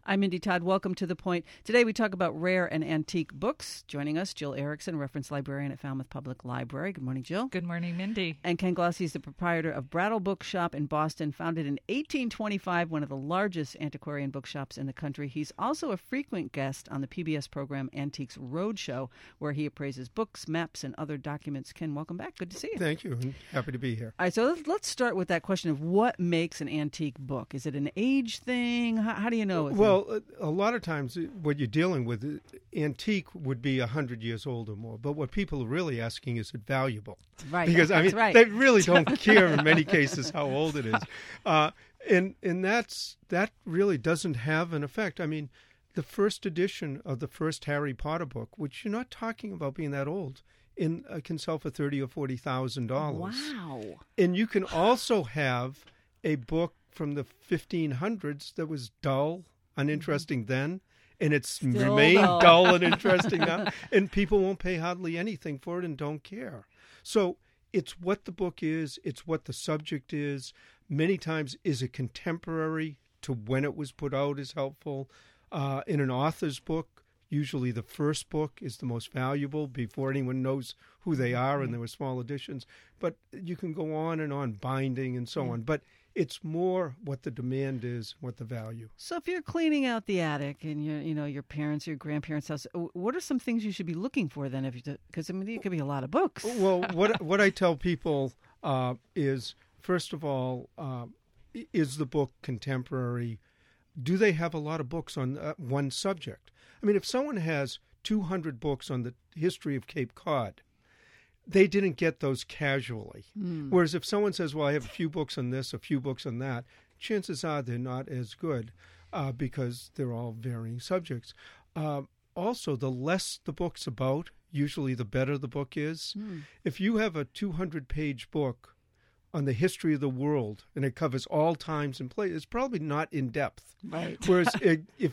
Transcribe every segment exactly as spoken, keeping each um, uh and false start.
I'm Mindy Todd. Welcome to The Point. Today we talk about rare and antique books. Joining us, Jill Erickson, reference librarian at Falmouth Public Library. Good morning, Jill. Good morning, Mindy. And Ken Glossy is the proprietor of Brattle Bookshop in Boston, founded in eighteen twenty-five, one of the largest antiquarian bookshops in the country. He's also a frequent guest on the P B S program Antiques Roadshow, where he appraises books, maps, and other documents. Ken, welcome back. Good to see you. Thank you. I'm happy to be here. All right, so let's, let's start with that question of what makes an antique book. Is it an age thing? How, how do you know? Well, a, a lot of times what you're dealing with, antique would be one hundred years old or more. But what people are really asking is, it valuable? Right. Because, I mean, right. they really don't care in many cases how old it is. Uh, and and that's that really doesn't have an effect. I mean, the first edition of the first Harry Potter book, which you're not talking about being that old, in uh, can sell for thirty or forty thousand dollars. Wow! And you can also have a book from the fifteen hundreds that was dull, uninteresting then, and it's Still remained dull. dull and interesting now, and people won't pay hardly anything for it and don't care. So it's what the book is, it's what the subject is. Many times, is it contemporary to when it was put out is helpful. Uh, in an author's book, usually the first book is the most valuable before anyone knows who they are, and there were small editions. But you can go on and on, binding and so on. But it's more what the demand is, what the value. So if you're cleaning out the attic in your, you know, your parents' or your grandparents' house, what are some things you should be looking for then? If you, because I mean, it could be a lot of books. Well, what what I tell people uh, is, first of all, uh, is the book contemporary? Do they have a lot of books on uh, one subject? I mean, if someone has two hundred books on the history of Cape Cod, they didn't get those casually. Mm. Whereas if someone says, well, I have a few books on this, a few books on that, chances are they're not as good uh, because they're all varying subjects. Uh, also, the less the book's about, usually the better the book is. Mm. If you have a two hundred page book on the history of the world and it covers all times and places, it's probably not in depth. Right. Whereas it, if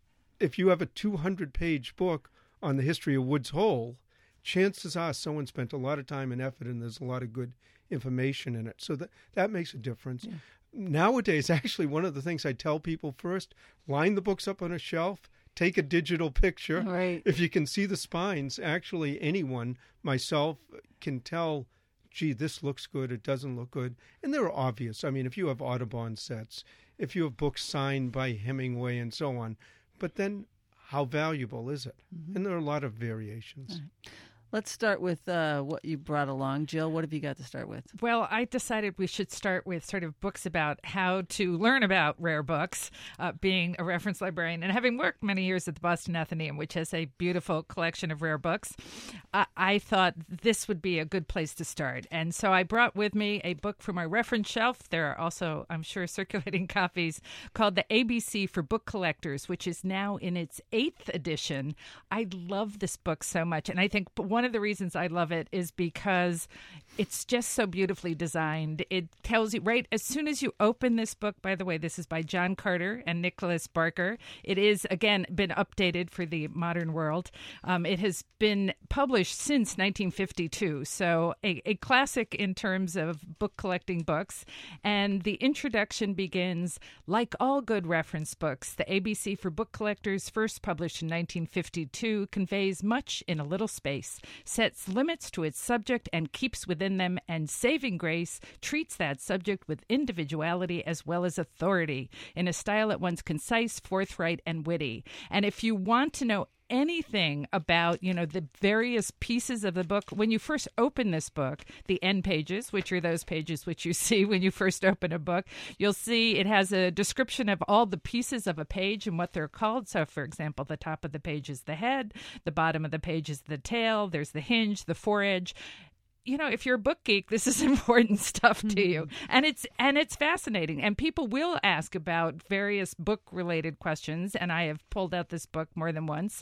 if you have a two hundred page book on the history of Woods Hole, chances are someone spent a lot of time and effort, and there's a lot of good information in it. So that, that makes a difference. Yeah. Nowadays, actually, one of the things I tell people first, line the books up on a shelf, take a digital picture. Right. If you can see the spines, actually anyone, myself, can tell, gee, this looks good, it doesn't look good. And they're obvious. I mean, if you have Audubon sets, if you have books signed by Hemingway and so on, but then how valuable is it? Mm-hmm. And there are a lot of variations. Right. Let's start with uh, what you brought along. Jill, what have you got to start with? Well, I decided we should start with sort of books about how to learn about rare books, uh, being a reference librarian and having worked many years at the Boston Athenaeum, which has a beautiful collection of rare books. Uh, I thought this would be a good place to start. And so I brought with me a book from my reference shelf. There are also, I'm sure, circulating copies called The A B C for Book Collectors, which is now in its eighth edition. I love this book so much. And I think one of the reasons I love it is because it's just so beautifully designed. It tells you right as soon as you open this book. By the way, this is by John Carter and Nicholas Barker. It is, again, been updated for the modern world. Um, it has been published since nineteen fifty-two, so a, a classic in terms of book collecting books. And the introduction begins, like all good reference books, the A B C for Book Collectors, first published in nineteen fifty-two, conveys much in a little space, sets limits to its subject and keeps within them, and saving grace treats that subject with individuality as well as authority in a style at once concise, forthright, and witty. And if you want to know anything about, you know, the various pieces of the book, when you first open this book, the end pages, which are those pages which you see when you first open a book, you'll see it has a description of all the pieces of a page and what they're called. So, for example, the top of the page is the head, the bottom of the page is the tail, there's the hinge, the foredge. You know, if you're a book geek, this is important stuff to you. And it's and it's fascinating. And people will ask about various book-related questions, and I have pulled out this book more than once.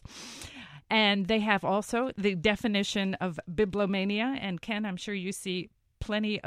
And they have also the definition of bibliomania. And Ken, I'm sure you see plenty of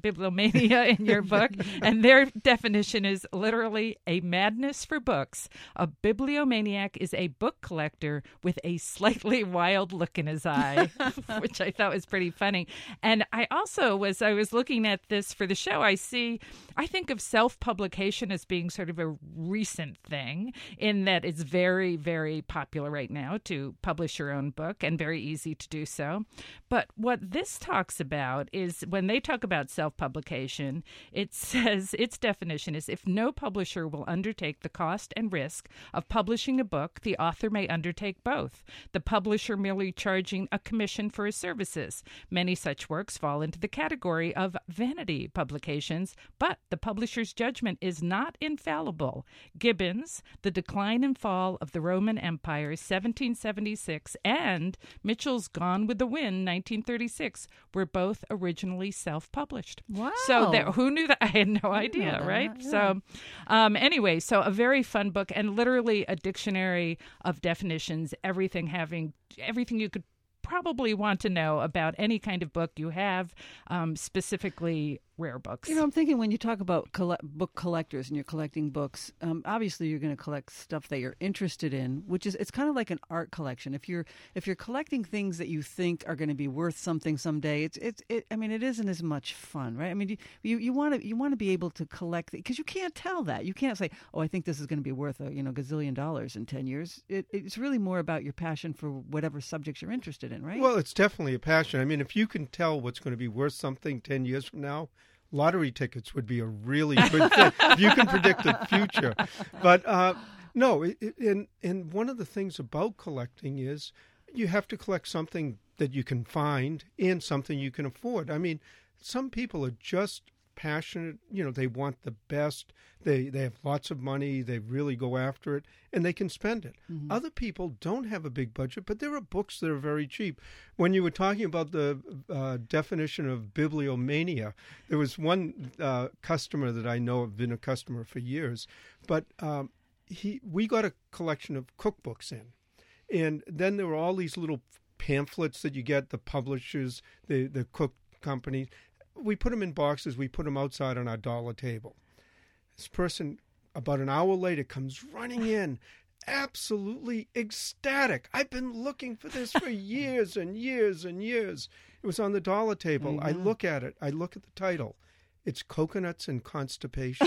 bibliomania in your book, and their definition is literally a madness for books. A bibliomaniac is a book collector with a slightly wild look in his eye, which I thought was pretty funny. And I also was, I was looking at this for the show, I see, I think of self-publication as being sort of a recent thing in that it's very, very popular right now to publish your own book and very easy to do so. But what this talks about is when they talk about self-publication, it says its definition is if no publisher will undertake the cost and risk of publishing a book, the author may undertake both, the publisher merely charging a commission for his services. Many such works fall into the category of vanity publications, but the publisher's judgment is not infallible. Gibbons, The Decline and Fall of the Roman Empire, seventeen seventy-six, and Mitchell's Gone with the Wind, nineteen thirty-six, were both originally self-published. Wow. So there, who knew that? I had no idea, that, right? yeah. So um, anyway, so a very fun book and literally a dictionary of definitions, everything having, everything you could probably want to know about any kind of book you have, um, specifically rare books. You know, I'm thinking when you talk about colle- book collectors and you're collecting books, um, obviously you're going to collect stuff that you're interested in, which is, it's kind of like an art collection. If you're if you're collecting things that you think are going to be worth something someday, it's it's it. I mean, it isn't as much fun, right? I mean, you you, you want to you want to be able to collect because you can't tell that. You can't say, oh, I think this is going to be worth a you know gazillion dollars in ten years. It, it's really more about your passion for whatever subjects you're interested in, right? Well, it's definitely a passion. I mean, if you can tell what's going to be worth something ten years from now, lottery tickets would be a really good thing if you can predict the future. But uh, no, it, it, and, and one of the things about collecting is you have to collect something that you can find and something you can afford. I mean, some people are just passionate, you know, they want the best, they they have lots of money, they really go after it, and they can spend it. Mm-hmm. Other people don't have a big budget, but there are books that are very cheap. When you were talking about the uh, definition of bibliomania, there was one uh, customer that I know, have been a customer for years, but um, he we got a collection of cookbooks in, and then there were all these little pamphlets that you get, the publishers, the, the cook companies. We put them in boxes. We put them outside on our dollar table. This person, about an hour later, comes running in, absolutely ecstatic. I've been looking for this for years and years and years. It was on the dollar table. I look at it. I look at the title. It's Coconuts and Constipation.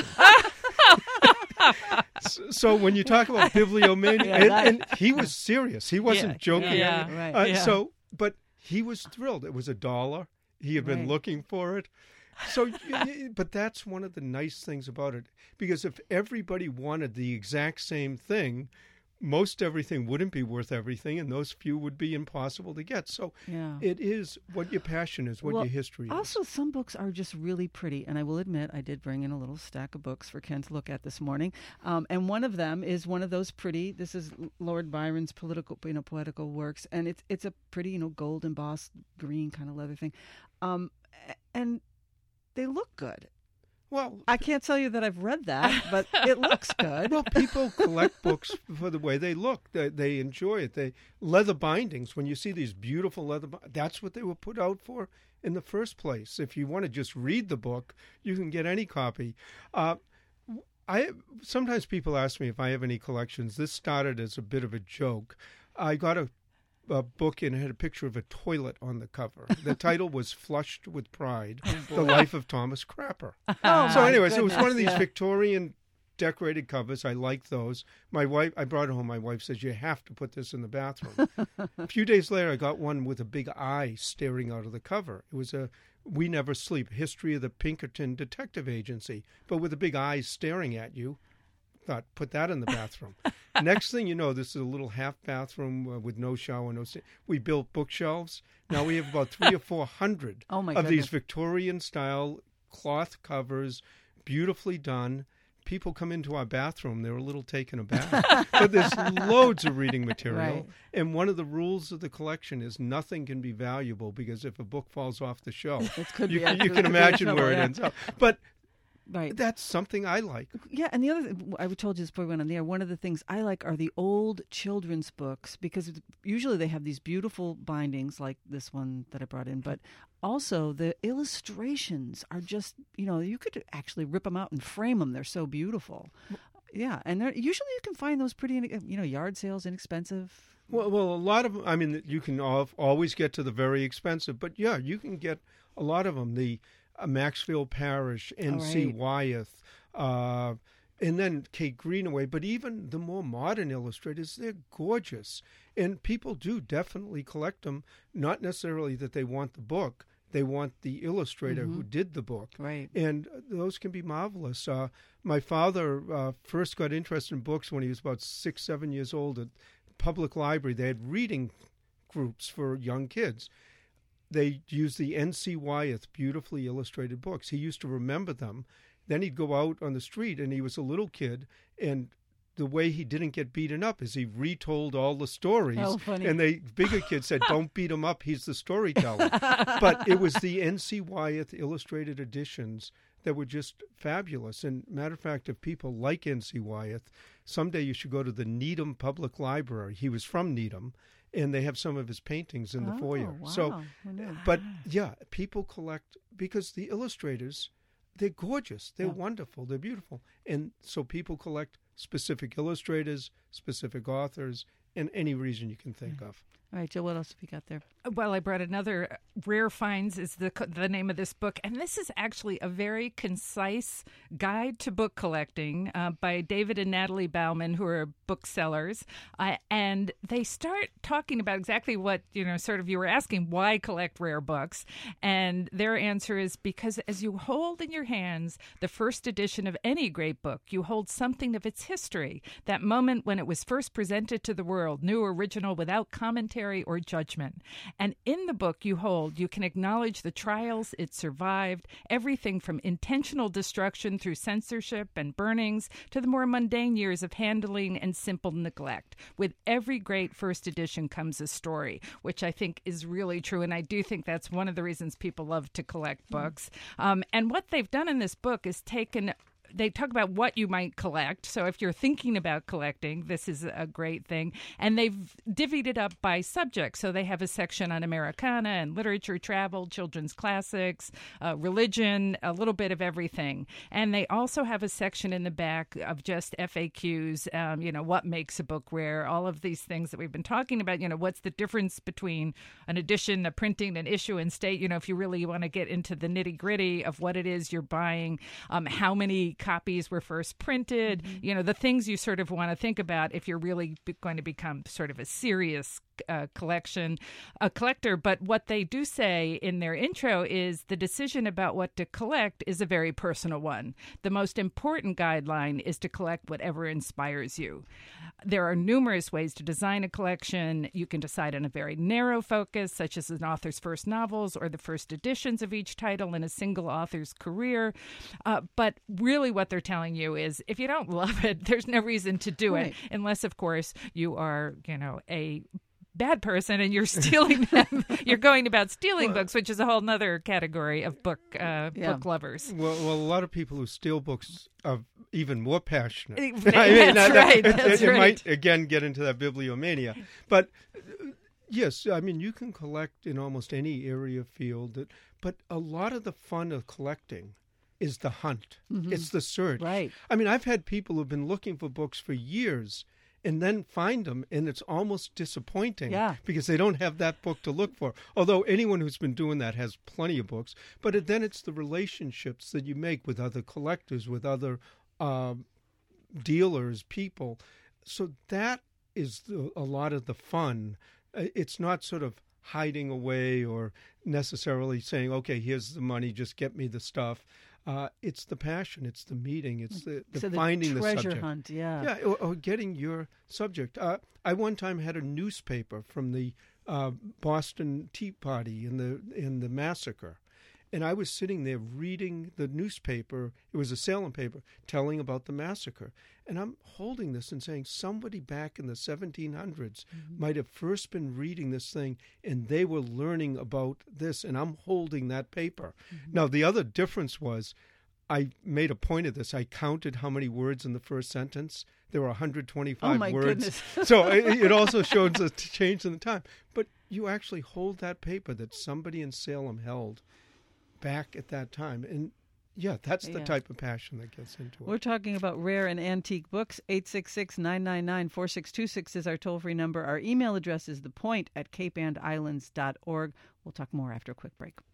so, so when you talk about bibliomania, Yeah, and, that- and he was serious. He wasn't Yeah, joking. yeah, right. Uh, yeah. So, but he was thrilled. It was a dollar. He had been Right. looking for it. So, y- y- but that's one of the nice things about it. Because if everybody wanted the exact same thing, most everything wouldn't be worth everything, and those few would be impossible to get. So Yeah. it is what your passion is, what Well, your history is. Also, some books are just really pretty, and I will admit I did bring in a little stack of books for Ken to look at this morning. Um, and one of them is one of those pretty. This is Lord Byron's political, you know, poetical works, and it's it's a pretty, you know, gold embossed green kind of leather thing, um, a- and they look good. Well, I can't tell you that I've read that, but it looks good. well, people collect books for the way they look. They, they enjoy it. They leather bindings. When you see these beautiful leather, bi- that's what they were put out for in the first place. If you want to just read the book, you can get any copy. Uh, I sometimes people ask me if I have any collections. This started as a bit of a joke. I got a, a book and it had a picture of a toilet on the cover. The title was "Flushed with Pride: The Life of Thomas Crapper." Oh, So my anyway, so it was one of goodness, these yeah. Victorian decorated covers. I like those. My wife, I brought it home. My wife says, you have to put this in the bathroom. A few days later, I got one with a big eye staring out of the cover. It was a We Never Sleep, History of the Pinkerton Detective Agency, but with a big eye staring at you. Thought, put that in the bathroom. Next thing you know, this is a little half bathroom uh, with no shower, no sink. We built bookshelves. Now we have about three or four hundred Oh, my of these goodness. Victorian style cloth covers, beautifully done. People come into our bathroom, they're a little taken aback. But there's loads of reading material. Right. And one of the rules of the collection is nothing can be valuable because if a book falls off the shelf, It could you, be can- you actually can could be imagine trouble, where it yeah. ends up. But Right. That's something I like. Yeah, and the other thing, I told you this before we went on the air, one of the things I like are the old children's books, because usually they have these beautiful bindings like this one that I brought in, but also the illustrations are just, you know, you could actually rip them out and frame them. They're so beautiful. Yeah, and they're, usually you can find those pretty, you know, yard sales, inexpensive. Well, well, a lot of them, I mean, you can always get to the very expensive, but yeah, you can get a lot of them. The uh, Maxfield Parrish, N C right. Wyeth, uh, and then Kate Greenaway, but even the more modern illustrators, they're gorgeous. And people do definitely collect them, not necessarily that they want the book. They want the illustrator mm-hmm. who did the book. Right. And those can be marvelous. Uh, my father uh, first got interested in books when he was about six, seven years old at public library. They had reading groups for young kids. They used the N C Wyeth beautifully illustrated books. He used to remember them. Then he'd go out on the street, and he was a little kid, and the way he didn't get beaten up is he retold all the stories. Oh, funny. And the bigger kids said, don't beat him up, he's the storyteller. But it was the N C Wyeth illustrated editions that were just fabulous. And matter of fact, if people like N C Wyeth, someday you should go to the Needham Public Library. He was from Needham, and they have some of his paintings in the oh, foyer. Wow. So, but yeah, people collect, because the illustrators, they're gorgeous, they're yeah. wonderful, they're beautiful. And so people collect specific illustrators, specific authors, and any reason you can think mm-hmm. of. All right, Jill, what else have you got there? Well, I brought another. Rare Finds is the the name of this book, and this is actually a very concise guide to book collecting uh, by David and Natalie Bauman, who are booksellers, uh, and they start talking about exactly what, you know, sort of you were asking, why collect rare books, and their answer is because as you hold in your hands the first edition of any great book, you hold something of its history, that moment when it was first presented to the world, new, original, without commentary or judgment. And in the book you hold, you can acknowledge the trials it survived, everything from intentional destruction through censorship and burnings to the more mundane years of handling and simple neglect. With every great first edition comes a story, which I think is really true. And I do think that's one of the reasons people love to collect books. Um, and what they've done in this book is taken... They talk about what you might collect. So if you're thinking about collecting, this is a great thing. And they've divvied it up by subject. So they have a section on Americana and literature, travel, children's classics, uh, religion, a little bit of everything. And they also have a section in the back of just F A Qs, um, you know, what makes a book rare, all of these things that we've been talking about. You know, what's the difference between an edition, a printing, an issue, and state? You know, if you really want to get into the nitty gritty of what it is you're buying, um, how many copies were first printed, mm-hmm. you know, the things you sort of want to think about if you're really be- going to become sort of a serious uh, collection, a collector. But what they do say in their intro is the decision about what to collect is a very personal one. The most important guideline is to collect whatever inspires you. There are numerous ways to design a collection. You can decide on a very narrow focus, such as an author's first novels or the first editions of each title in a single author's career. Uh, but really what they're telling you is if you don't love it, there's no reason to do right. it, unless, of course, you are, you know, a bad person and you're stealing them. You're going about stealing well, books, which is a whole other category of book uh, yeah. book lovers. Well, well, a lot of people who steal books are even more passionate. I mean, that's that, right. It, that's it, right. it might, again, get into that bibliomania. But, uh, yes, I mean, you can collect in almost any area field. That, but a lot of the fun of collecting is the hunt. Mm-hmm. It's the search. Right. I mean, I've had people who've been looking for books for years and then find them, and it's almost disappointing yeah. because they don't have that book to look for. Although anyone who's been doing that has plenty of books. But it, then it's the relationships that you make with other collectors, with other uh, dealers, people. So that is the, a lot of the fun. It's not sort of hiding away or necessarily saying, okay, here's the money, just get me the stuff. Uh, it's the passion, it's the meeting, it's the, the so the finding the treasure subject. hunt, yeah. Yeah, or, or getting your subject. Uh, I one time had a newspaper from the uh, Boston Tea Party in the in the massacre, and I was sitting there reading the newspaper. It was a Salem paper telling about the massacre, and I'm holding this and saying somebody back in the seventeen hundreds mm-hmm. might have first been reading this thing, and they were learning about this, and I'm holding that paper. Mm-hmm. Now, the other difference was I made a point of this. I counted how many words in the first sentence. There were one hundred twenty-five oh my words. Goodness. So it, it also shows a change in the time. But you actually hold that paper that somebody in Salem held back at that time. And yeah, that's the Yeah. type of passion that gets into it. We're talking about rare and antique books. eight six six, nine nine nine, four six two six is our toll-free number. Our email address is thepoint at cape and islands dot org. We'll talk more after a quick break.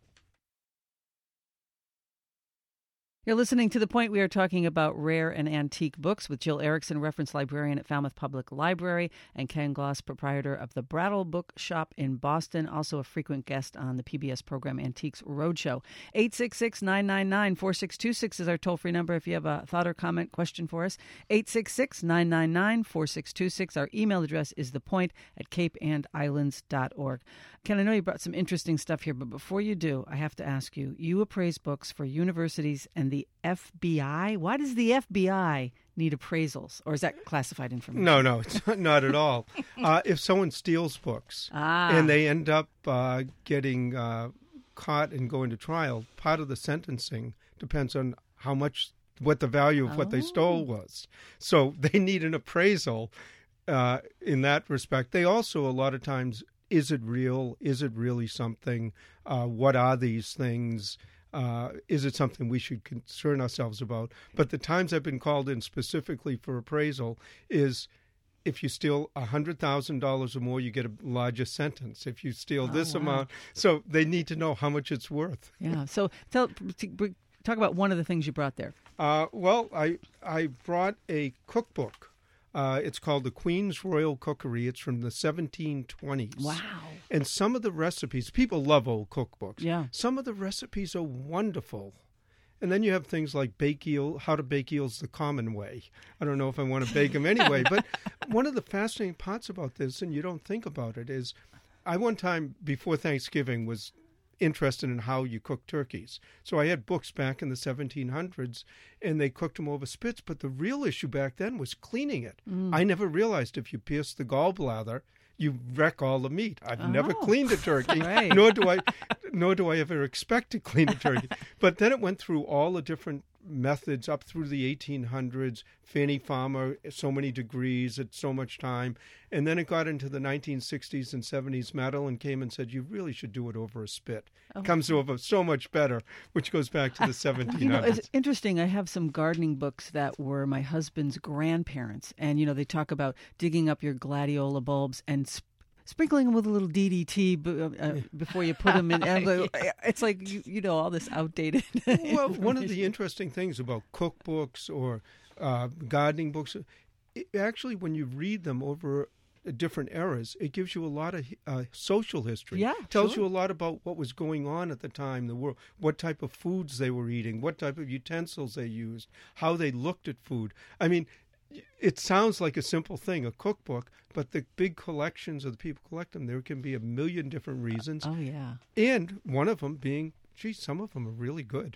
You're listening to The Point. We are talking about rare and antique books with Jill Erickson, reference librarian at Falmouth Public Library, and Ken Gloss, proprietor of the Brattle Book Shop in Boston, also a frequent guest on the P B S program Antiques Roadshow. eight six six, nine nine nine, four six two six is our toll-free number if you have a thought or comment, question for us. eight six six, nine nine nine, four six two six. Our email address is thepoint at cape and islands dot org. Ken, I know you brought some interesting stuff here, but before you do, I have to ask you, you appraise books for universities and the F B I. Why does the F B I need appraisals? Or is that classified information? No, no, it's not, not at all. Uh, if someone steals books Ah. and they end up uh, getting uh, caught and going to trial, part of the sentencing depends on how much, what the value of what Oh. they stole was. So they need an appraisal uh, in that respect. They also, a lot of times, is it real? Is it really something? Uh, what are these things? Uh, is it something we should concern ourselves about? But the times I've been called in specifically for appraisal is if you steal one hundred thousand dollars or more, you get a larger sentence. If you steal Oh, this wow. amount. So they need to know how much it's worth. Yeah. So tell, t- talk about one of the things you brought there. Uh, well, I, I brought a cookbook. Uh, it's called the Queen's Royal Cookery. It's from the seventeen twenties. Wow. And some of the recipes, people love old cookbooks. Yeah. Some of the recipes are wonderful. And then you have things like bake eel, how to bake eels the common way. I don't know if I want to bake them anyway, but one of the fascinating parts about this, and you don't think about it, is I one time before Thanksgiving was interested in how you cook turkeys. So I had books back in the seventeen hundreds, and they cooked them over spits. But the real issue back then was cleaning it. Mm. I never realized if you pierce the gallbladder, you wreck all the meat. I've never Oh. cleaned a turkey, Right. nor do I, nor do I ever expect to clean a turkey. But then it went through all the different methods up through the eighteen hundreds. Fanny Farmer, so many degrees at so much time, and then it got into the nineteen sixties and seventies. Madeline came and said, "You really should do it over a spit. Oh. It comes over so much better," which goes back to the seventeen hundreds. You know, it's interesting. I have some gardening books that were my husband's grandparents, and you know they talk about digging up your gladiola bulbs and sp- sprinkling them with a little D D T b- uh, before you put them in. And I'm like, it's like you, you know all this outdated. Well, one of the interesting things about cookbooks or uh, gardening books, it, actually, when you read them over different eras, it gives you a lot of uh, social history. Yeah, tells sure. you a lot about what was going on at the time, the world, what type of foods they were eating, what type of utensils they used, how they looked at food. I mean, it sounds like a simple thing, a cookbook, but the big collections of the people collect them, there can be a million different reasons. Oh yeah. And one of them being, gee, some of them are really good.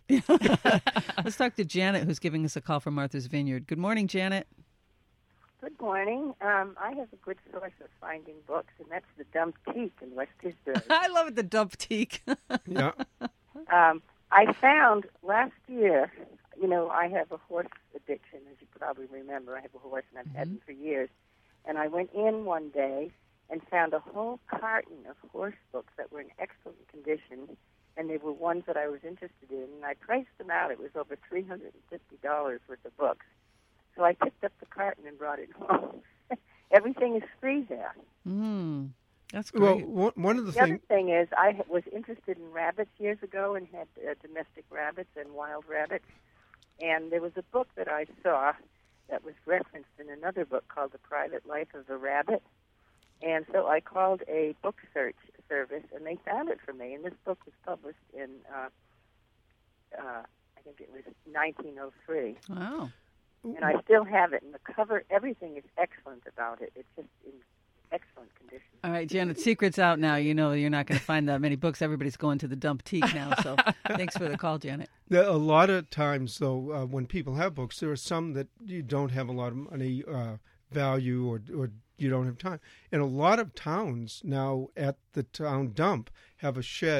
Let's talk to Janet, who's giving us a call from Martha's Vineyard. Good morning, Janet. Good morning. Um, I have a good source of finding books, and that's the Dump Teak in West Tisbury. I love it, the dump teak. Yeah. um, I found last year, you know, I have a horse addiction, as you probably remember. I have a horse, and I've Mm-hmm. had him for years. And I went in one day and found a whole carton of horse books that were in excellent condition, and they were ones that I was interested in. And I priced them out. It was over three hundred fifty dollars worth of books. So I picked up the carton and brought it home. Everything is free there. Mm, that's Well, great. one one of the The other things, thing is, I ha- was interested in rabbits years ago and had uh, domestic rabbits and wild rabbits. And there was a book that I saw that was referenced in another book called The Private Life of the Rabbit. And so I called a book search service, and they found it for me. And this book was published in, uh, uh, I think it was nineteen oh three. Wow. And I still have it. And the cover, everything is excellent about it. It's just in excellent condition. All right, Janet, secret's out now. You know you're not going to find that many books. Everybody's going to the dump teak now. So thanks for the call, Janet. there, a lot of times, though, uh, when people have books, there are some that you don't have a lot of money uh, value or, or you don't have time. And a lot of towns now at the town dump have a shed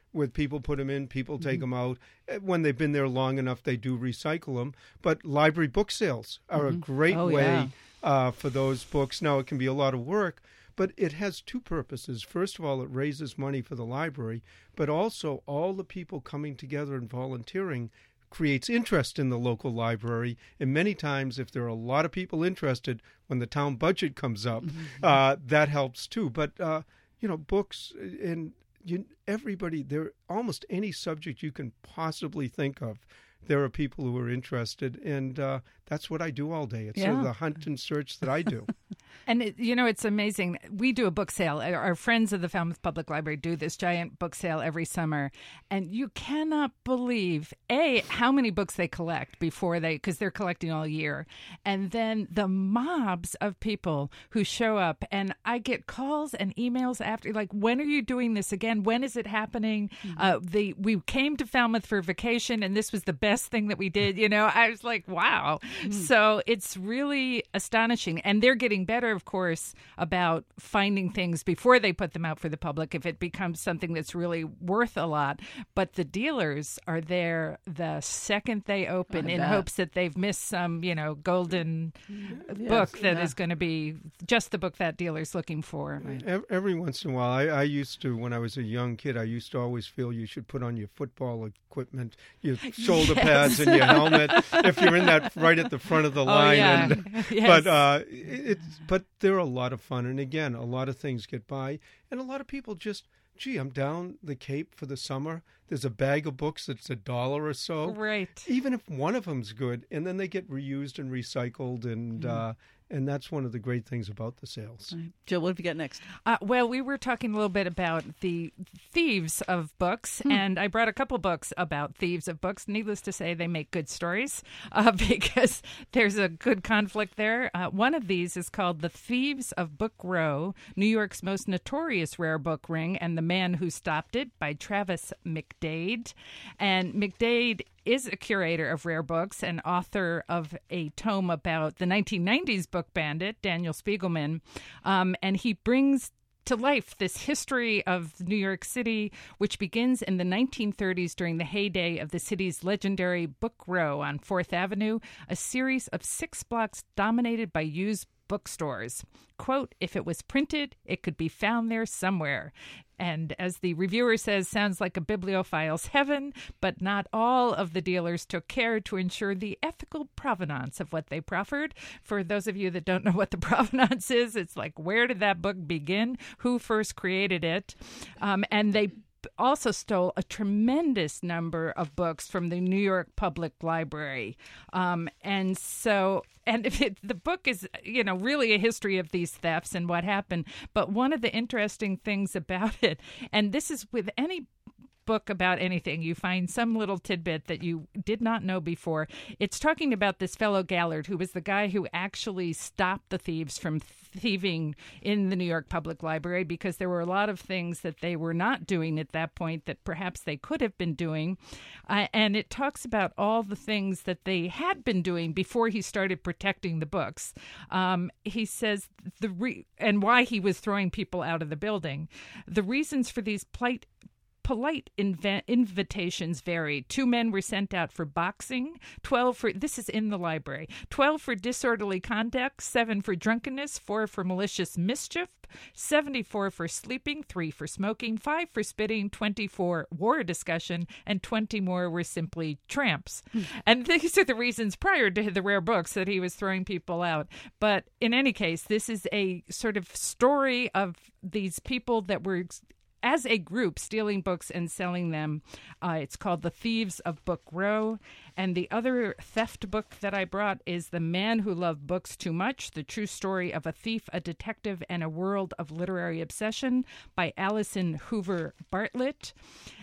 with people put them in, people take them out. When they've been there long enough, they do recycle them. But library book sales are mm-hmm. a great oh, way yeah. uh, for those books. Now, it can be a lot of work, but it has two purposes. First of all, it raises money for the library, but also all the people coming together and volunteering creates interest in the local library. And many times, if there are a lot of people interested, when the town budget comes up, mm-hmm. uh, that helps too. But, uh, you know, books and you, everybody, there almost any subject you can possibly think of, there are people who are interested, and uh, that's what I do all day. It's yeah. sort of the hunt and search that I do. And, it, you know, it's amazing. We do a book sale. Our friends of the Falmouth Public Library do this giant book sale every summer. And you cannot believe, A, how many books they collect before they, because they're collecting all year. And then the mobs of people who show up. And I get calls and emails after, like, when are you doing this again? When is it happening? Mm-hmm. Uh, the We came to Falmouth for vacation, and this was the best thing that we did. You know, I was like, wow. Mm-hmm. So it's really astonishing. And they're getting better, of course, about finding things before they put them out for the public if it becomes something that's really worth a lot. But the dealers are there the second they open I in bet. hopes that they've missed some, you know, golden yes, book that yeah. is going to be just the book that dealer's looking for. Right. Every once in a while, I, I used to, when I was a young kid, I used to always feel you should put on your football equipment, your shoulder yes. pads and your helmet if you're in that right at the front of the line. Oh, yeah. and, yes. But uh, it's but they're a lot of fun, and again, a lot of things get by, and a lot of people just, gee, I'm down the Cape for the summer. There's a bag of books that's a dollar or so. Right. Even if one of them's good, and then they get reused and recycled, and mm. uh, and that's one of the great things about the sales. Right. Jill, what have you got next? Uh, well, we were talking a little bit about the thieves of books, hmm. and I brought a couple books about thieves of books. Needless to say, they make good stories uh, because there's a good conflict there. Uh, one of these is called The Thieves of Book Row, New York's Most Notorious Rare Book Ring and the Man Who Stopped It by Travis McDade. And McDade is a curator of rare books and author of a tome about the nineteen nineties book bandit, Daniel Spiegelman. Um, and he brings to life this history of New York City, which begins in the nineteen thirties during the heyday of the city's legendary Book Row on Fourth Avenue, a series of six blocks dominated by used bookstores. Quote, if it was printed, it could be found there somewhere. And as the reviewer says, sounds like a bibliophile's heaven, but not all of the dealers took care to ensure the ethical provenance of what they proffered. For those of you that don't know what the provenance is, it's like, where did that book begin? Who first created it? Um, and they also stole a tremendous number of books from the New York Public Library. Um, and so, and if it, the book is, you know, really a history of these thefts and what happened. But one of the interesting things about it, and this is with any book about anything, you find some little tidbit that you did not know before. It's talking about this fellow Gallard, who was the guy who actually stopped the thieves from thieving in the New York Public Library, because there were a lot of things that they were not doing at that point that perhaps they could have been doing. Uh, and it talks about all the things that they had been doing before he started protecting the books. Um, he says the re- and why he was throwing people out of the building. The reasons for these plight Polite inv- invitations varied. Two men were sent out for boxing, twelve for, this is in the library, twelve for disorderly conduct, seven for drunkenness, four for malicious mischief, seventy-four for sleeping, three for smoking, five for spitting, twenty for war discussion, and twenty more were simply tramps. Mm. And these are the reasons prior to the rare books that he was throwing people out. But in any case, this is a sort of story of these people that were, as a group, stealing books and selling them. Uh, it's called The Thieves of Book Row. And the other theft book that I brought is The Man Who Loved Books Too Much, The True Story of a Thief, a Detective, and a World of Literary Obsession by Allison Hoover Bartlett.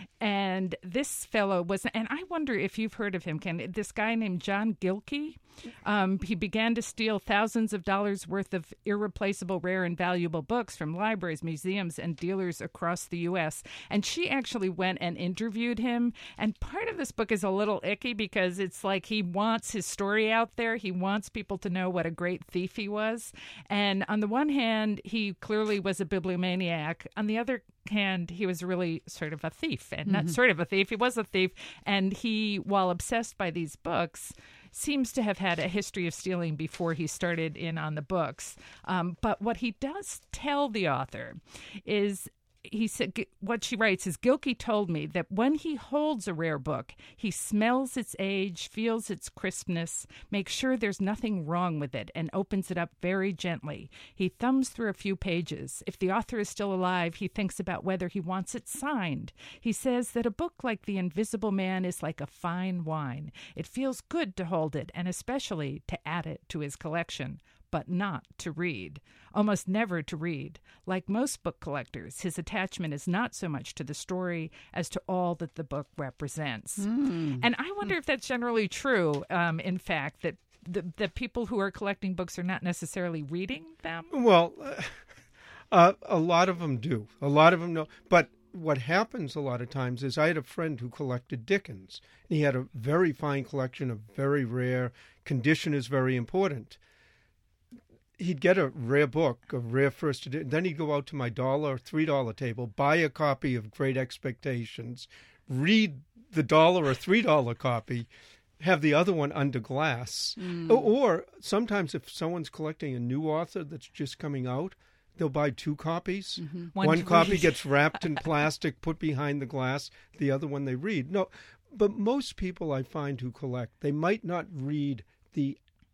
And this fellow was, and I wonder if you've heard of him, Ken, this guy named John Gilkey. Um, he began to steal thousands of dollars worth of irreplaceable, rare, and valuable books from libraries, museums, and dealers across the U S. And she actually went and interviewed him. And part of this book is a little icky because because it's like he wants his story out there. He wants people to know what a great thief he was. And on the one hand, he clearly was a bibliomaniac. On the other hand, he was really sort of a thief, and not mm-hmm. sort of a thief. He was a thief. And he, while obsessed by these books, seems to have had a history of stealing before he started in on the books. Um, but what he does tell the author is, he said, what she writes is, Gilkey told me that when he holds a rare book, he smells its age, feels its crispness, makes sure there's nothing wrong with it, and opens it up very gently. He thumbs through a few pages. If the author is still alive, he thinks about whether he wants it signed. He says that a book like The Invisible Man is like a fine wine. It feels good to hold it, and especially to add it to his collection, but not to read. Almost never to read. Like most book collectors, his attachment is not so much to the story as to all that the book represents. Mm. And I wonder if that's generally true, um, in fact, that the, the people who are collecting books are not necessarily reading them. Well, uh, uh, a lot of them do. A lot of them know. But what happens a lot of times is, I had a friend who collected Dickens. And he had a very fine collection of very rare. Condition is very important. He'd get a rare book, a rare first edition. Then he'd go out to my dollar, three dollar table, buy a copy of Great Expectations, read the dollar or three dollar copy, have the other one under glass. Mm. Or, or sometimes if someone's collecting a new author that's just coming out, they'll buy two copies. Mm-hmm. One, one copy read. Gets wrapped in plastic, put behind the glass. The other one they read. No, but most people I find who collect, they might not read the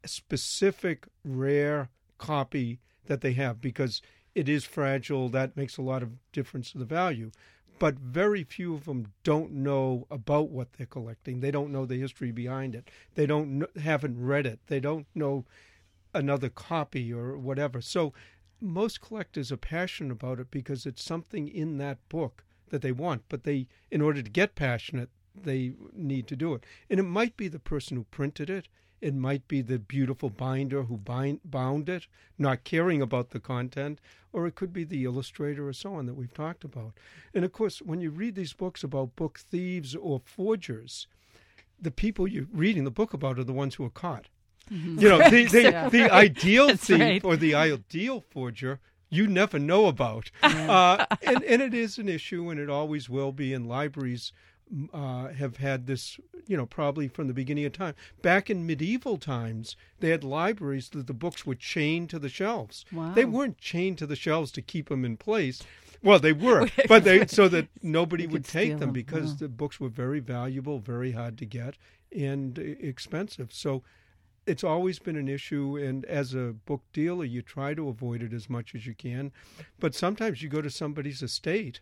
specific rare copy that they have because it is fragile. That makes a lot of difference to the value. But very few of them don't know about what they're collecting. They don't know the history behind it. They don't know, haven't read it. They don't know another copy or whatever. So most collectors are passionate about it because it's something in that book that they want. But they, in order to get passionate, they need to do it. And it might be the person who printed it. It might be the beautiful binder who bind, bound it, not caring about the content, or it could be the illustrator or so on that we've talked about. And, of course, when you read these books about book thieves or forgers, the people you're reading the book about are the ones who are caught. Mm-hmm. You know, the, the, yeah. the ideal That's thief right. or the ideal forger you never know about. uh, and, and it is an issue, and it always will be in libraries. Uh, have had this, you know, probably from the beginning of time. Back in medieval times, they had libraries that the books were chained to the shelves. Wow. They weren't chained to the shelves to keep them in place. Well, they were, but they so that nobody would take them, them because wow. the books were very valuable, very hard to get, and expensive. So it's always been an issue, and as a book dealer, you try to avoid it as much as you can. But sometimes you go to somebody's estate,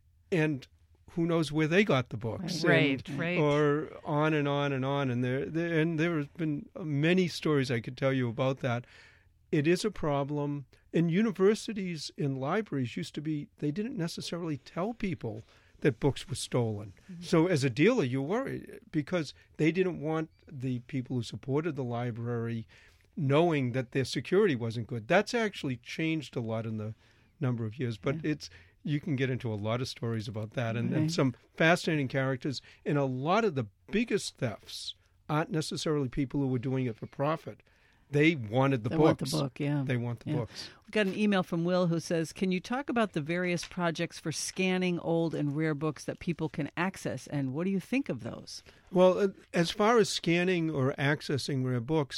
and who knows where they got the books, right? And, right. Or on and on and on, and there, there and there have been many stories I could tell you about that. It is a problem. And universities and libraries used to be, they didn't necessarily tell people that books were stolen. Mm-hmm. So as a dealer, you worry because they didn't want the people who supported the library knowing that their security wasn't good. That's actually changed a lot in the number of years, but yeah. it's. You can get into a lot of stories about that and, and some fascinating characters. And a lot of the biggest thefts aren't necessarily people who were doing it for profit. They wanted the they books. Want the book, yeah. They want the yeah. books. We've got an email from Will who says, can you talk about the various projects for scanning old and rare books that people can access, and what do you think of those? Well, as far as scanning or accessing rare books,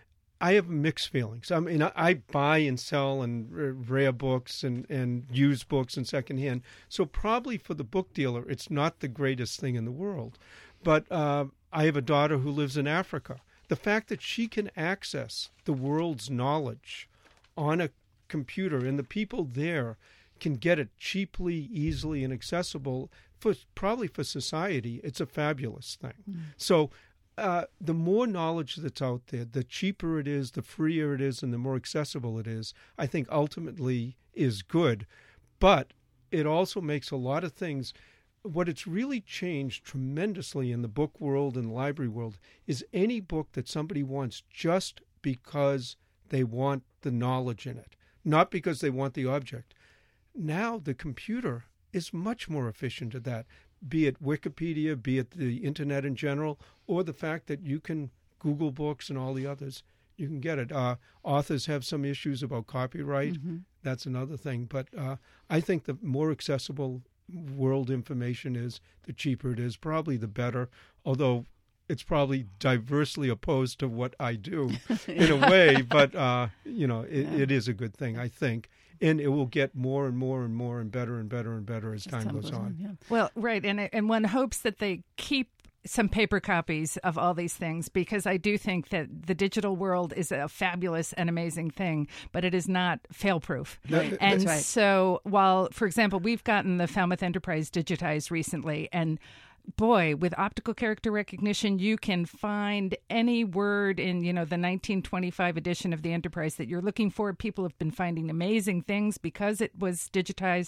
I have mixed feelings. I mean, I buy and sell and rare books and, and used books and secondhand. So probably for the book dealer, it's not the greatest thing in the world. But uh, I have a daughter who lives in Africa. The fact that she can access the world's knowledge on a computer and the people there can get it cheaply, easily, and accessible, for probably for society, it's a fabulous thing. Mm. So Uh, the more knowledge that's out there, the cheaper it is, the freer it is, and the more accessible it is, I think ultimately is good. But it also makes a lot of things. What it's really changed tremendously in the book world and library world is any book that somebody wants just because they want the knowledge in it, not because they want the object. Now the computer is much more efficient at that be it Wikipedia, be it the internet in general, or the fact that you can Google Books and all the others, you can get it. Uh, authors have some issues about copyright. Mm-hmm. That's another thing. But uh, I think the more accessible world information is, the cheaper it is, probably the better, although it's probably diversely opposed to what I do in a way. But, uh, you know, it, yeah. it is a good thing, I think. And it will get more and more and more and better and better and better as, as time, time goes, goes on. on yeah. Well, right. And, and one hopes that they keep some paper copies of all these things, because I do think that the digital world is a fabulous and amazing thing, but it is not fail-proof. Right. And That's right. so while, for example, we've gotten the Falmouth Enterprise digitized recently, and boy, with optical character recognition, you can find any word in, you know, the nineteen twenty-five edition of the Enterprise that you're looking for. People have been finding amazing things because it was digitized.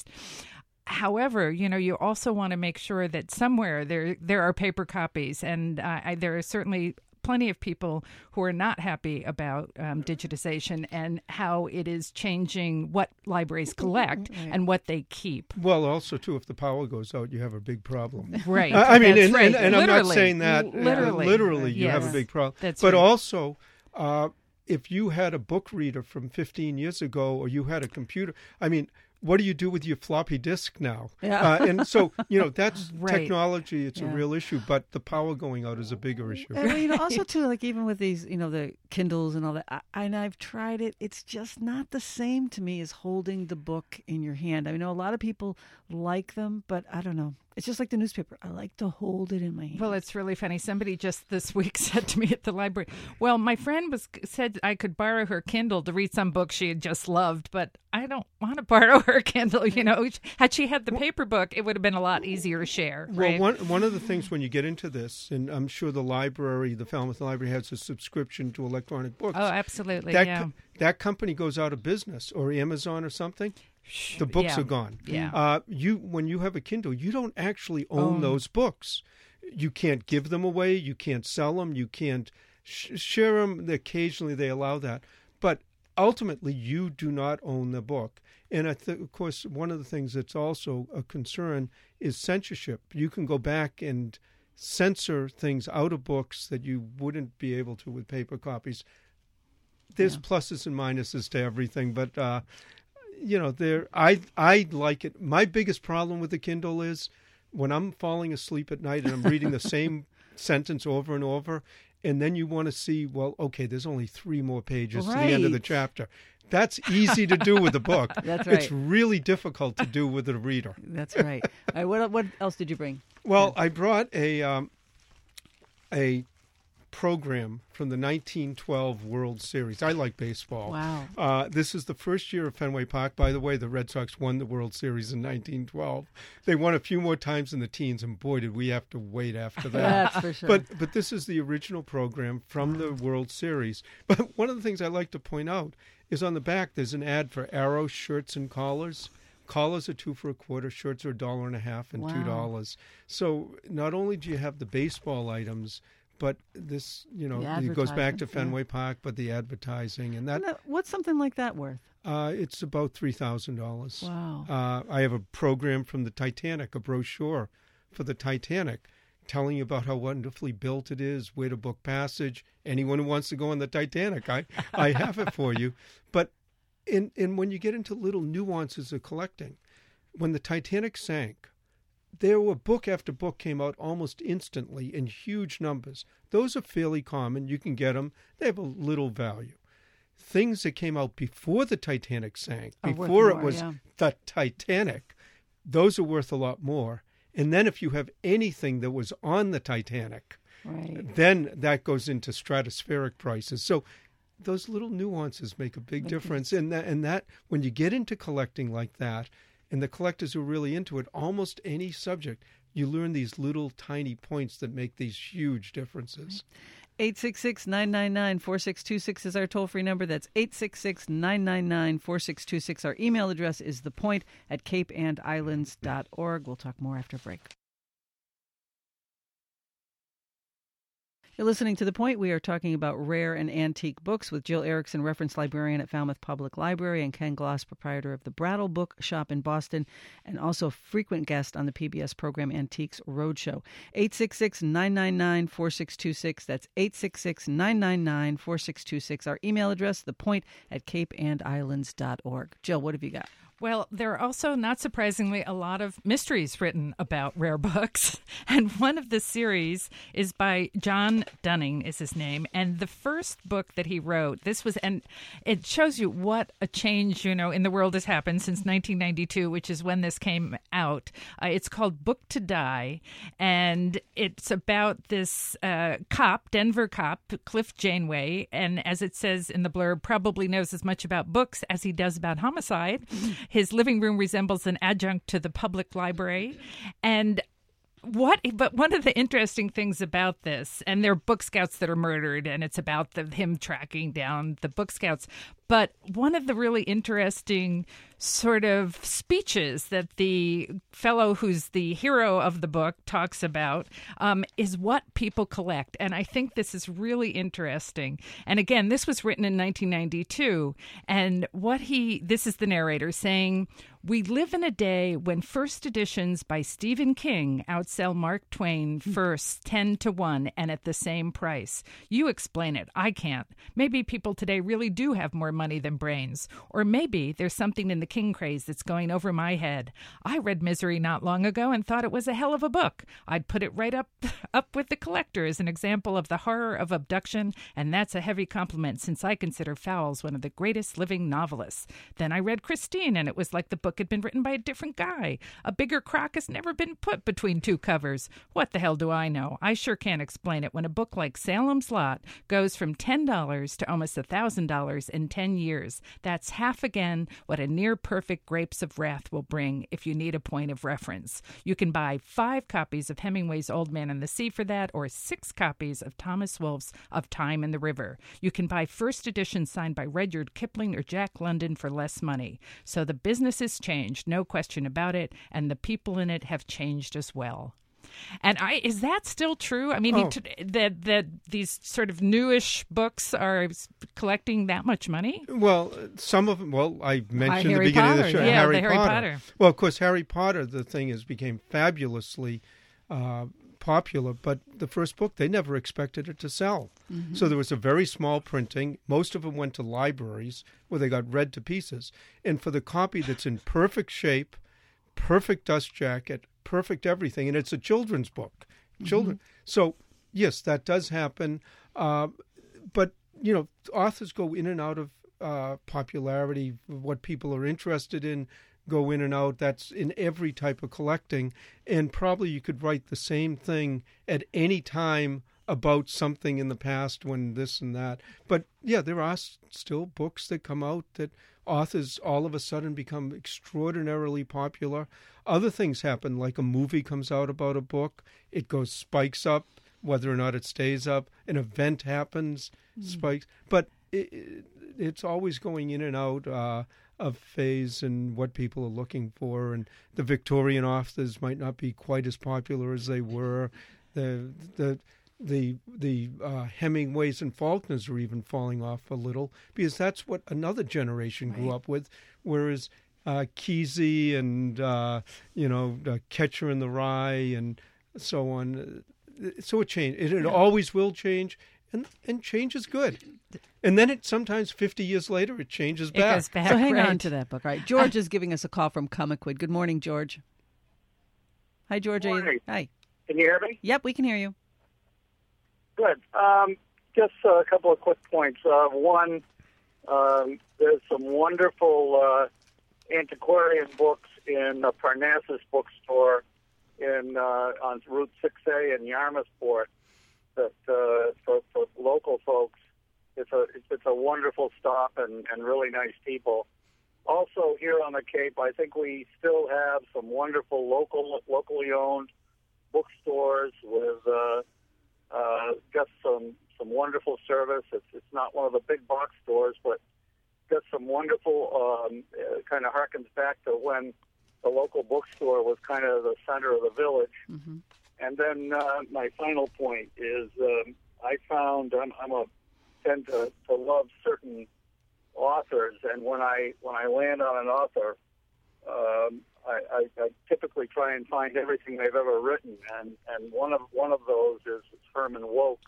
However, you know, you also want to make sure that somewhere there there are paper copies, and uh, I, there are certainly plenty of people who are not happy about um, digitization and how it is changing what libraries collect right. and what they keep. Well, also, too, if the power goes out, you have a big problem. Right. I, I mean, That's and, right. and, and I'm not saying that. Literally. Uh, literally, you yes. have a big problem. That's but right. also, uh, if you had a book reader from fifteen years ago, or you had a computer, I mean, what do you do with your floppy disk now? Yeah. Uh, and so, you know, that's right. technology. It's yeah. a real issue, but the power going out is a bigger issue. And, you know, also, too, like even with these, you know, the Kindles and all that, I, and I've tried it, it's just not the same to me as holding the book in your hand. I know a lot of people like them, but I don't know. It's just like the newspaper. I like to hold it in my hand. Well, it's really funny. Somebody just this week said to me at the library, well, my friend was said I could borrow her Kindle to read some book she had just loved, but I don't want to borrow her Kindle. You know, had she had the paper book, it would have been a lot easier to share. Right? Well, one, one of the things when you get into this, and I'm sure the library, the Falmouth Library has a subscription to electronic books. Oh, absolutely, that yeah. Co- that company goes out of business, or Amazon or something. The books yeah. are gone. Yeah. Uh, you when you have a Kindle, you don't actually own Oh. those books. You can't give them away. You can't sell them. You can't sh- share them. Occasionally they allow that, but ultimately you do not own the book. And I th- of course, one of the things that's also a concern is censorship. You can go back and censor things out of books that you wouldn't be able to with paper copies. There's Yeah. pluses and minuses to everything, but. Uh, You know, there. I I like it. My biggest problem with the Kindle is when I'm falling asleep at night and I'm reading the same sentence over and over, and then you want to see, well, okay, there's only three more pages right. to the end of the chapter. That's easy to do with a book. That's right. It's really difficult to do with a reader. That's right. All right, what what else did you bring? Well, I brought a um, a program from the nineteen twelve World Series. I like baseball. Wow. Uh, this is the first year of Fenway Park. By the way, the Red Sox won the World Series in nineteen twelve. They won a few more times in the teens, and boy, did we have to wait after that. That's for sure. But but this is the original program from the World Series. But one of the things I like to point out is on the back there's an ad for Arrow shirts and collars. Collars are two for a quarter, shirts are a dollar and a half and Wow. two dollars. So not only do you have the baseball items, but this, you know, The it goes back to advertising, Fenway Park, but the advertising and that Now, what's something like that worth? uh, it's about three thousand dollars. Wow. Uh, I have a program from the Titanic, a brochure for the Titanic, telling you about how wonderfully built it is, where to book passage. Anyone who wants to go on the Titanic, I, I have it for you. But in, in when you get into little nuances of collecting, when the Titanic sank, there were book after book came out almost instantly in huge numbers. Those are fairly common. You can get them. They have a little value. Things that came out before the Titanic sank, Are worth before it more, was yeah. the Titanic, those are worth a lot more. And then if you have anything that was on the Titanic, Right. then that goes into stratospheric prices. So those little nuances make a big Make difference. And that, and that when you get into collecting like that, and the collectors who are really into it, almost any subject, you learn these little tiny points that make these huge differences. eight six six, nine nine nine, four six two six is our toll-free number. That's eight six six, nine nine nine, four six two six. Our email address is thepoint at cape and islands dot org. We'll talk more after break. You're listening to The Point. We are talking about rare and antique books with Jill Erickson, reference librarian at Falmouth Public Library, and Ken Gloss, proprietor of the Brattle Book Shop in Boston, and also a frequent guest on the P B S program Antiques Roadshow. eight six six, nine nine nine, four six two six. That's eight six six, nine nine nine, four six two six. Our email address, thepoint at cape and islands dot org. Jill, what have you got? Well, there are also, not surprisingly, a lot of mysteries written about rare books. And one of the series is by John Dunning, is his name. And the first book that he wrote, this was, and it shows you what a change, you know, in the world has happened since nineteen ninety-two, which is when this came out. Uh, it's called Book to Die. And it's about this uh, cop, Denver cop, Cliff Janeway. And as it says in the blurb, probably knows as much about books as he does about homicide. His living room resembles an adjunct to the public library. And what, but one of the interesting things about this, and there are Book Scouts that are murdered, and it's about the, him tracking down the Book Scouts. But one of the really interesting sort of speeches that the fellow who's the hero of the book talks about um, is what people collect. And I think this is really interesting. And again, this was written in nineteen ninety-two. And what he, this is the narrator saying, "We live in a day when first editions by Stephen King outsell Mark Twain first ten to one and at the same price. You explain it. I can't. Maybe people today really do have more money than brains. Or maybe there's something in the King craze that's going over my head. I read Misery not long ago and thought it was a hell of a book. I'd put it right up up with The Collector as an example of the horror of abduction, and that's a heavy compliment since I consider Fowles one of the greatest living novelists. Then I read Christine, and it was like the book had been written by a different guy. A bigger crock has never been put between two covers. What the hell do I know? I sure can't explain it when a book like Salem's Lot goes from ten dollars to almost one thousand dollars in ten years. That's half again what a near-perfect Grapes of Wrath will bring if you need a point of reference. You can buy five copies of Hemingway's Old Man and the Sea for that, or six copies of Thomas Wolfe's Of Time and the River. You can buy first edition signed by Rudyard Kipling or Jack London for less money. So the business has changed, no question about it, and the people in it have changed as well. And I is that still true? I mean, Oh. he, that that these sort of newish books are collecting that much money? Well, some of them, well, I mentioned at the Harry beginning of Potter, the show, yeah, Harry, the Harry Potter. Potter. Well, of course, Harry Potter, the thing is, became fabulously uh, popular, but the first book, they never expected it to sell. Mm-hmm. So there was a very small printing. Most of them went to libraries where they got read to pieces. And for the copy that's in perfect shape, perfect dust jacket, perfect everything, and it's a children's book. Children. Mm-hmm. So, yes, that does happen. Uh, but, you know, authors go in and out of uh, popularity, what people are interested in, go in and out. That's in every type of collecting. And probably you could write the same thing at any time about something in the past when this and that. But, yeah, there are still books that come out that authors all of a sudden become extraordinarily popular. Other things happen, like a movie comes out about a book. It goes spikes up, whether or not it stays up. An event happens, mm. spikes. But it, it, it's always going in and out uh, of phase and what people are looking for. And the Victorian authors might not be quite as popular as they were. The the the the uh, Hemingways and Faulkners are even falling off a little because that's what another generation grew right. up with. Whereas uh, Kesey and uh, you know uh, Catcher in the Rye and so on. So it changed. It, it yeah. always will change, and and change is good. And then it sometimes fifty years later it changes it back. Goes back. So hang right. on to that book. All right, George is giving us a call from Comaquid. Good morning, George. Hi, George. Good morning. Hi. Can you hear me? Yep, we can hear you. Good. Um, just uh, a couple of quick points. Uh, one, um, there's some wonderful uh, antiquarian books in the Parnassus bookstore in uh, on Route six A in Yarmouthport. That uh, for, for local folks, it's a it's a wonderful stop and, and really nice people. Also, here on the Cape, I think we still have some wonderful local locally owned bookstores with. Uh, Uh, got some, some wonderful service. It's it's not one of the big box stores, but got some wonderful. Um, uh, kind of harkens back to when the local bookstore was kind of the center of the village. Mm-hmm. And then uh, my final point is um, I found I'm, I'm a tend to, to love certain authors, and when I when I land on an author, um, I, I, I typically try and find everything they've ever written, and, and one of one of those is Herman Wouk,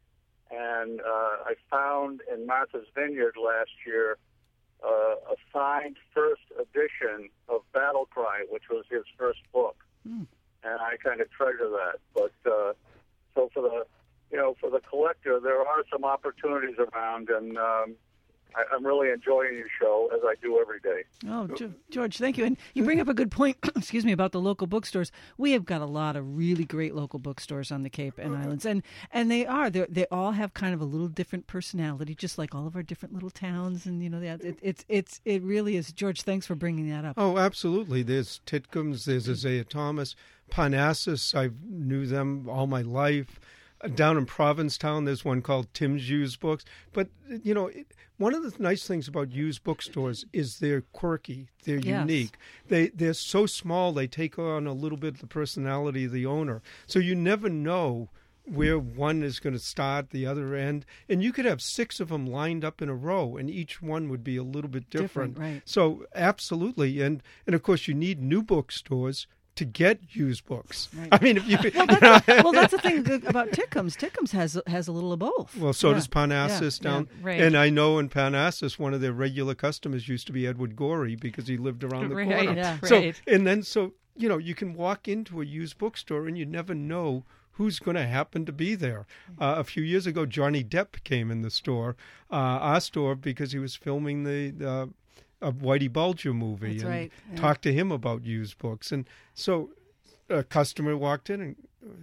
and uh, I found in Martha's Vineyard last year uh, a signed first edition of Battle Cry, which was his first book, mm. and I kind of treasure that. But uh, so for the you know for the collector, there are some opportunities around, and um, I, I'm really enjoying your show, as I do every day. Oh, George, thank you. And you bring up a good point, excuse me, about the local bookstores. We have got a lot of really great local bookstores on the Cape and Islands. And and they are. They're, they all have kind of a little different personality, just like all of our different little towns. And, you know, it, it's, it's, it really is. George, thanks for bringing that up. Oh, absolutely. There's Titcomb's, there's Isaiah Thomas. Parnassus, I knew them all my life. Down in Provincetown, there's one called Tim's Used Books. But, you know, it, one of the nice things about used bookstores is they're quirky. They're yes. unique. They, they're so small, they take on a little bit of the personality of the owner. So you never know where one is going to start, the other end. And you could have six of them lined up in a row, and each one would be a little bit different. different right. So absolutely. And, and, of course, you need new bookstores to get used books. Right. I mean, if you, well, you that's, know, well, that's the thing about Titcomb's. Titcomb's has has a little of both. Well, so yeah. does Parnassus yeah. down. Yeah. Right. And I know in Parnassus, one of their regular customers used to be Edward Gorey because he lived around the right. corner. Yeah. So, right. and then, so, you know, you can walk into a used bookstore and you never know who's going to happen to be there. Uh, a few years ago, Johnny Depp came in the store, uh, our store, because he was filming the... the a Whitey Bulger movie. That's and right. Yeah. talked to him about used books. And so a customer walked in, and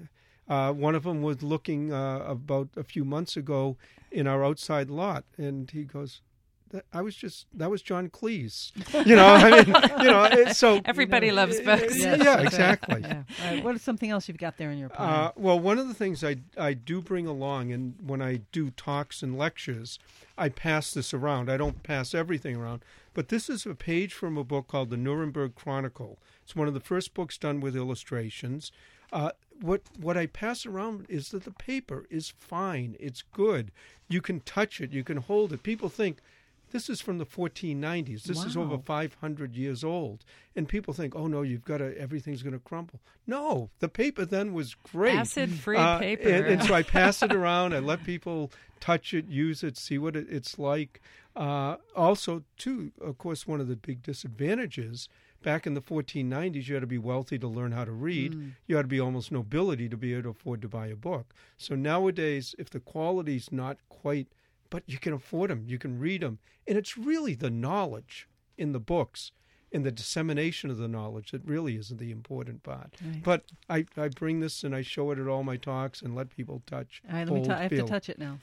uh, one of them was looking uh, about a few months ago in our outside lot, and he goes, that, I was just, that was John Cleese. You know, I mean, you know, so. Everybody you know, loves books. Yeah, Yes, yeah exactly. Yeah. All right. What is something else you've got there in your plan? Uh, well, one of the things I, I do bring along, and when I do talks and lectures, I pass this around. I don't pass everything around. But this is a page from a book called The Nuremberg Chronicle. It's one of the first books done with illustrations. Uh, what what I pass around is that the paper is fine. It's good. You can touch it. You can hold it. People think, this is from the fourteen nineties. This wow. is over five hundred years old. And people think, oh, no, you've got to, everything's going to crumble. No, the paper then was great. Acid-free uh, paper. And, and so I pass it around. I let people touch it, use it, see what it, it's like. Uh, also, too, of course, one of the big disadvantages, back in the fourteen nineties, you had to be wealthy to learn how to read. Mm. You had to be almost nobility to be able to afford to buy a book. So nowadays, if the quality's not quite, but you can afford them, you can read them. And it's really the knowledge in the books and the dissemination of the knowledge that really is the important part. Right. But I, I bring this and I show it at all my talks and let people touch. All right, let me t- I have feel. to touch it now.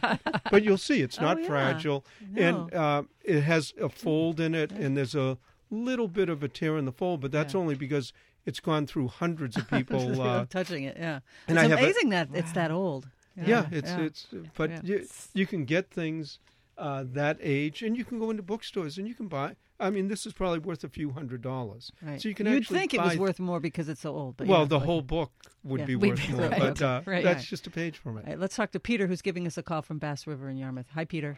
But you'll see it's not oh, yeah. fragile. No. And uh, it has a fold in it, and there's a little bit of a tear in the fold, but that's yeah. only because it's gone through hundreds of people. Uh, touching it, yeah. And it's I have amazing a, that it's that old. Yeah, yeah it's, yeah. it's, but yeah. you, you can get things uh, that age, and you can go into bookstores and you can buy. I mean, this is probably worth a few hundred dollars. Right. So you can You'd actually think buy, it was worth more because it's so old. But well, yeah, the like, whole book would yeah. be We'd worth be- more, right, but okay. uh, right. that's Right. just a page from it. All right, let's talk to Peter, who's giving us a call from Bass River in Yarmouth. Hi, Peter.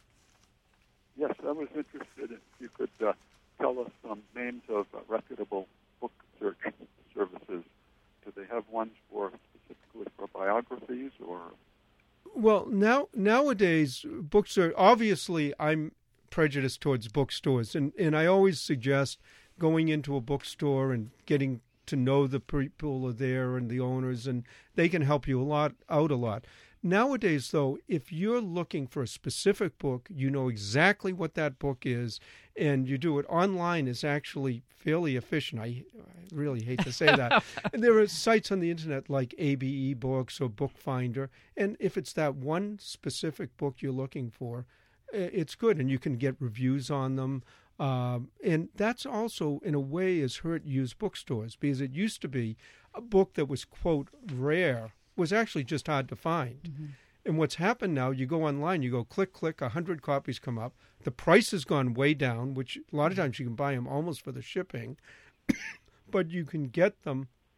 Yes, I was interested if you could uh, tell us some names of uh, reputable book search services. Do they have ones for specifically for biographies or? Well, now nowadays books are obviously I'm prejudiced towards bookstores, and and I always suggest going into a bookstore and getting to know the people who are there and the owners, and they can help you a lot out a lot. Nowadays, though, if you're looking for a specific book, you know exactly what that book is, and you do it online is actually fairly efficient. I, I really hate to say that. And there are sites on the internet like A B E Books or Bookfinder, and if it's that one specific book you're looking for, it's good, and you can get reviews on them. Um, and that's also, in a way, has hurt used bookstores, because it used to be a book that was, quote, rare was actually just hard to find. Mm-hmm. And what's happened now, you go online, you go click, click, a hundred copies come up. The price has gone way down, which a lot of times you can buy them almost for the shipping, but you can get them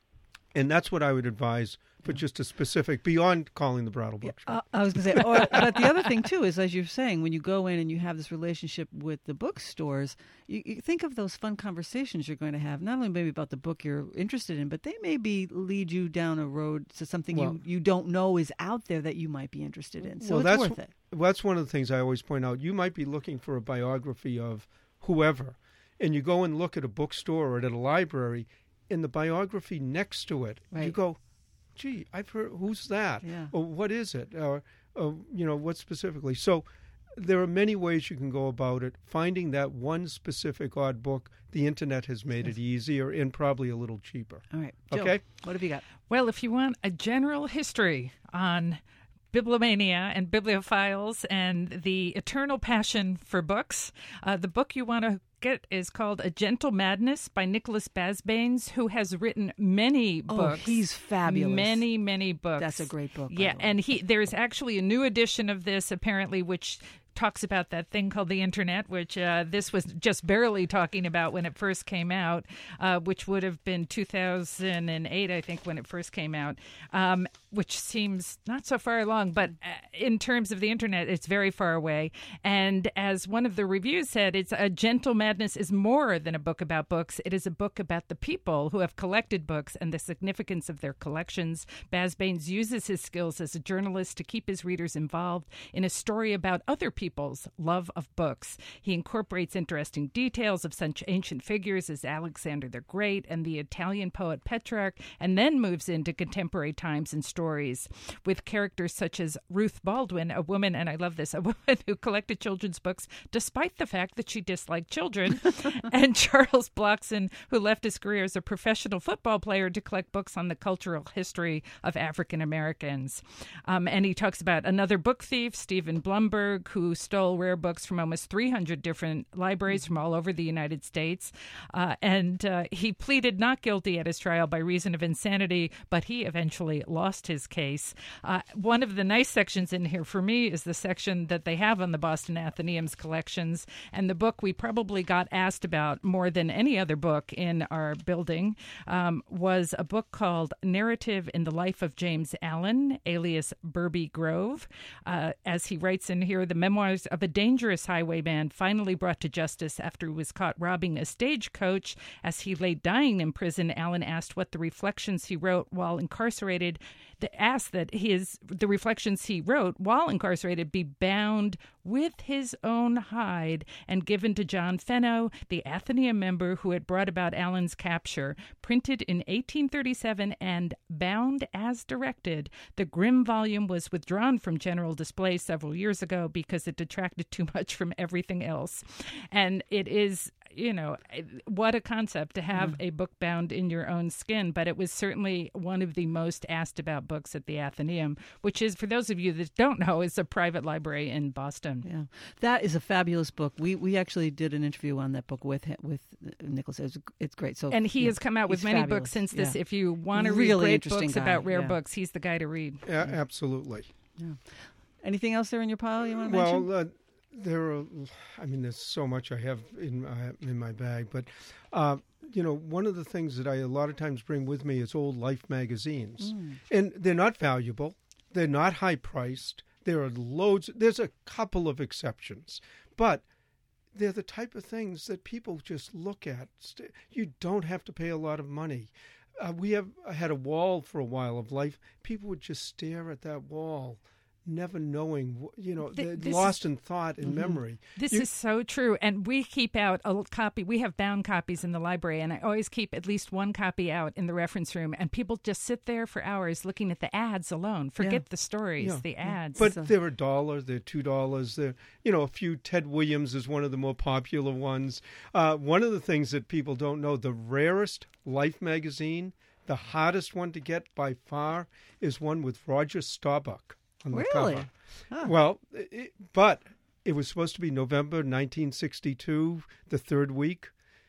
And that's what I would advise for just a specific, beyond calling the Brattle Bookshop. Uh, I was going to say, or, but the other thing, too, is as you're saying, when you go in and you have this relationship with the bookstores, you, you think of those fun conversations you're going to have, not only maybe about the book you're interested in, but they maybe lead you down a road to something Well, you, you don't know is out there that you might be interested in. So well, it's that's, worth it. Well, that's one of the things I always point out. You might be looking for a biography of whoever, and you go and look at a bookstore or at a library, and the biography next to it, Right. you go, gee, I've heard, who's that? Yeah. Or what is it? Or, or, you know, what specifically? So there are many ways you can go about it. Finding that one specific odd book, the Internet has made it easier and probably a little cheaper. All right. Jill, Okay. what have you got? Well, if you want a general history on bibliomania and bibliophiles and the eternal passion for books, uh, the book you want to get is called A Gentle Madness by Nicholas Basbanes, who has written many Oh, books. he's fabulous. Many, many books. That's a great book, by Yeah, the way. and he there's actually a new edition of this, apparently, which talks about that thing called the Internet, which uh, this was just barely talking about when it first came out, uh, which would have been two thousand eight, I think, when it first came out, um, which seems not so far along. But uh, in terms of the Internet, it's very far away. And as one of the reviews said, it's A Gentle Madness is more than a book about books. It is a book about the people who have collected books and the significance of their collections. Basbanes uses his skills as a journalist to keep his readers involved in a story about other people's love of books. He incorporates interesting details of such ancient figures as Alexander the Great and the Italian poet Petrarch, and then moves into contemporary times and stories with characters such as Ruth Baldwin, a woman, and I love this, a woman who collected children's books despite the fact that she disliked children, and Charles Blockson, who left his career as a professional football player to collect books on the cultural history of African Americans. Um, and he talks about another book thief, Stephen Blumberg, who stole rare books from almost three hundred different libraries from all over the United States. Uh, and uh, he pleaded not guilty at his trial by reason of insanity, but he eventually lost his case. Uh, one of the nice sections in here for me is the section that they have on the Boston Athenaeum's collections. And the book we probably got asked about more than any other book in our building um, was a book called Narrative in the Life of James Allen, alias Burby Grove. Uh, as he writes in here, the memoirs of a dangerous highwayman finally brought to justice after he was caught robbing a stagecoach. As he lay dying in prison, Allen asked what the reflections he wrote while incarcerated, the, asked that his the reflections he wrote while incarcerated be bound with his own hide and given to John Fenno, the Athenaeum member who had brought about Allen's capture. Printed in eighteen thirty-seven and bound as directed, the grim volume was withdrawn from general display several years ago because it detracted too much from everything else. And it is, you know, what a concept to have mm. a book bound in your own skin. But it was certainly one of the most asked about books at the Athenaeum, which is, for those of you that don't know, is a private library in Boston. Yeah, that is a fabulous book. We we actually did an interview on that book with with Nicholas. It's, it's great. So and he yeah, has come out with many fabulous. books since this. Yeah. If you want to really read great books guy. about rare yeah. books, he's the guy to read. Yeah, absolutely. Yeah. Anything else there in your pile you want to well, mention? Uh, there are, I mean, there's so much I have in my, in my bag, but, uh, you know, one of the things that I a lot of times bring with me is old Life magazines. Mm. And they're not valuable. They're not high-priced. There are loads. There's a couple of exceptions. But they're the type of things that people just look at. You don't have to pay a lot of money. Uh, we have had a wall for a while of Life. People would just stare at that wall, never knowing, you know, Th- they're lost in thought and mm-hmm. memory. This you, is so true. And we keep out a copy. We have bound copies in the library, and I always keep at least one copy out in the reference room. And people just sit there for hours looking at the ads alone. Forget yeah. the stories, yeah. the ads. But so. they're a dollar, they're two dollars. They're, you know, a few. Ted Williams is one of the more popular ones. Uh, one of the things that people don't know, the rarest Life magazine, the hardest one to get by far, is one with Roger Starbuck on the really? cover. Huh. Well, it, but it was supposed to be November nineteen sixty-two, the third week.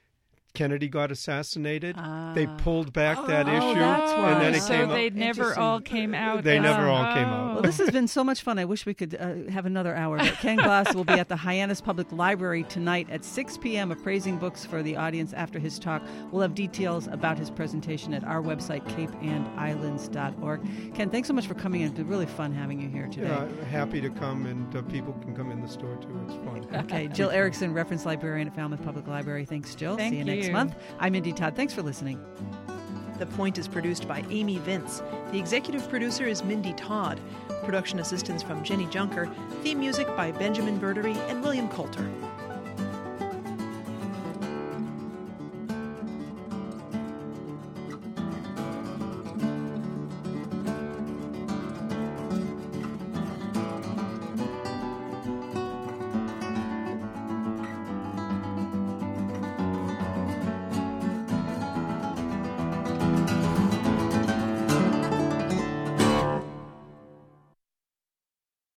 Kennedy got assassinated. Ah. They pulled back that Oh, issue, that's why. and then it so came they out. never Interesting. all came out. They as- never all came oh. out. Well, this has been so much fun. I wish we could uh, have another hour. But Ken Glass will be at the Hyannis Public Library tonight at six p.m. appraising books for the audience after his talk. We'll have details about his presentation at our website, cape and islands dot org. Ken, thanks so much for coming in. It's been really fun having you here today. Yeah, happy to come, and uh, people can come in the store too. It's fun. Okay, Jill Erickson, reference librarian at Falmouth Public Library. Thanks, Jill. Thank See you, next you. month. I'm Indy Todd. Thanks for listening. The Point is produced by Amy Vince. The executive producer is Mindy Todd. Production assistance from Jenny Junker. Theme music by Benjamin Verdery and William Coulter.